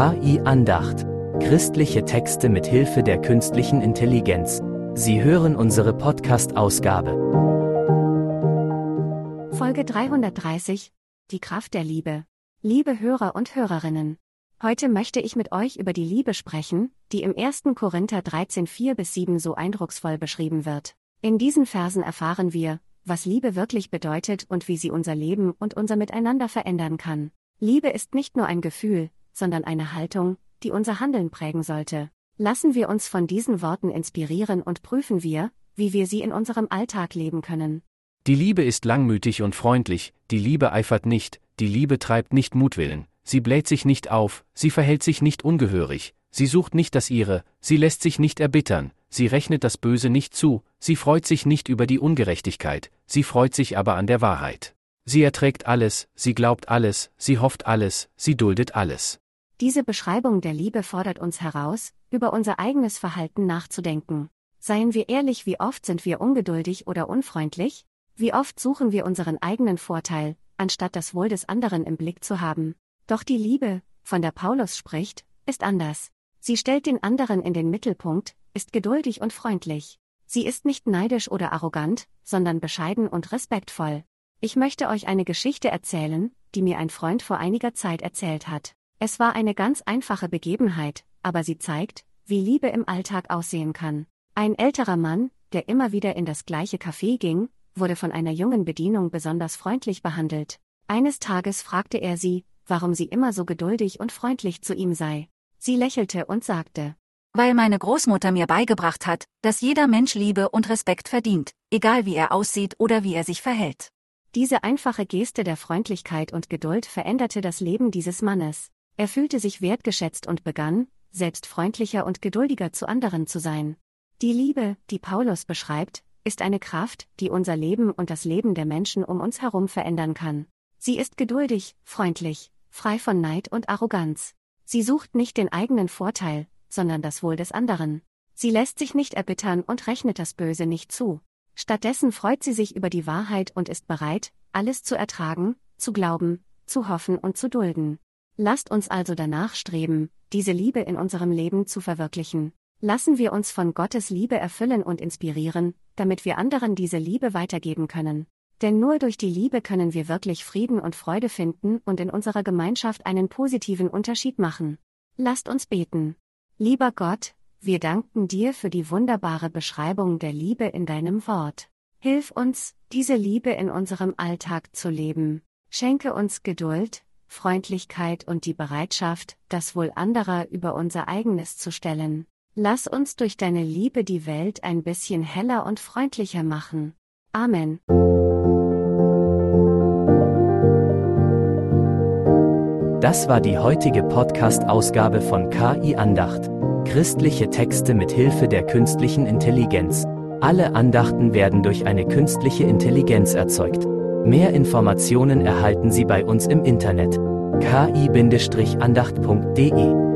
KI Andacht. Christliche Texte mit Hilfe der künstlichen Intelligenz. Sie hören unsere Podcast-Ausgabe. Folge 330. Die Kraft der Liebe. Liebe Hörer und Hörerinnen. Heute möchte ich mit euch über die Liebe sprechen, die im 1. Korinther 13, 4-7 so eindrucksvoll beschrieben wird. In diesen Versen erfahren wir, was Liebe wirklich bedeutet und wie sie unser Leben und unser Miteinander verändern kann. Liebe ist nicht nur ein Gefühl, sondern eine Haltung, die unser Handeln prägen sollte. Lassen wir uns von diesen Worten inspirieren und prüfen wir, wie wir sie in unserem Alltag leben können. Die Liebe ist langmütig und freundlich, die Liebe eifert nicht, die Liebe treibt nicht Mutwillen, sie bläht sich nicht auf, sie verhält sich nicht ungehörig, sie sucht nicht das Ihre, sie lässt sich nicht erbittern, sie rechnet das Böse nicht zu, sie freut sich nicht über die Ungerechtigkeit, sie freut sich aber an der Wahrheit. Sie erträgt alles, sie glaubt alles, sie hofft alles, sie duldet alles. Diese Beschreibung der Liebe fordert uns heraus, über unser eigenes Verhalten nachzudenken. Seien wir ehrlich, wie oft sind wir ungeduldig oder unfreundlich? Wie oft suchen wir unseren eigenen Vorteil, anstatt das Wohl des anderen im Blick zu haben? Doch die Liebe, von der Paulus spricht, ist anders. Sie stellt den anderen in den Mittelpunkt, ist geduldig und freundlich. Sie ist nicht neidisch oder arrogant, sondern bescheiden und respektvoll. Ich möchte euch eine Geschichte erzählen, die mir ein Freund vor einiger Zeit erzählt hat. Es war eine ganz einfache Begebenheit, aber sie zeigt, wie Liebe im Alltag aussehen kann. Ein älterer Mann, der immer wieder in das gleiche Café ging, wurde von einer jungen Bedienung besonders freundlich behandelt. Eines Tages fragte er sie, warum sie immer so geduldig und freundlich zu ihm sei. Sie lächelte und sagte: Weil meine Großmutter mir beigebracht hat, dass jeder Mensch Liebe und Respekt verdient, egal wie er aussieht oder wie er sich verhält. Diese einfache Geste der Freundlichkeit und Geduld veränderte das Leben dieses Mannes. Er fühlte sich wertgeschätzt und begann, selbst freundlicher und geduldiger zu anderen zu sein. Die Liebe, die Paulus beschreibt, ist eine Kraft, die unser Leben und das Leben der Menschen um uns herum verändern kann. Sie ist geduldig, freundlich, frei von Neid und Arroganz. Sie sucht nicht den eigenen Vorteil, sondern das Wohl des anderen. Sie lässt sich nicht erbittern und rechnet das Böse nicht zu. Stattdessen freut sie sich über die Wahrheit und ist bereit, alles zu ertragen, zu glauben, zu hoffen und zu dulden. Lasst uns also danach streben, diese Liebe in unserem Leben zu verwirklichen. Lassen wir uns von Gottes Liebe erfüllen und inspirieren, damit wir anderen diese Liebe weitergeben können. Denn nur durch die Liebe können wir wirklich Frieden und Freude finden und in unserer Gemeinschaft einen positiven Unterschied machen. Lasst uns beten. Lieber Gott, wir danken dir für die wunderbare Beschreibung der Liebe in deinem Wort. Hilf uns, diese Liebe in unserem Alltag zu leben. Schenke uns Geduld, Freundlichkeit und die Bereitschaft, das Wohl anderer über unser eigenes zu stellen. Lass uns durch deine Liebe die Welt ein bisschen heller und freundlicher machen. Amen. Das war die heutige Podcast-Ausgabe von KI Andacht. Christliche Texte mit Hilfe der künstlichen Intelligenz. Alle Andachten werden durch eine künstliche Intelligenz erzeugt. Mehr Informationen erhalten Sie bei uns im Internet: ki-andacht.de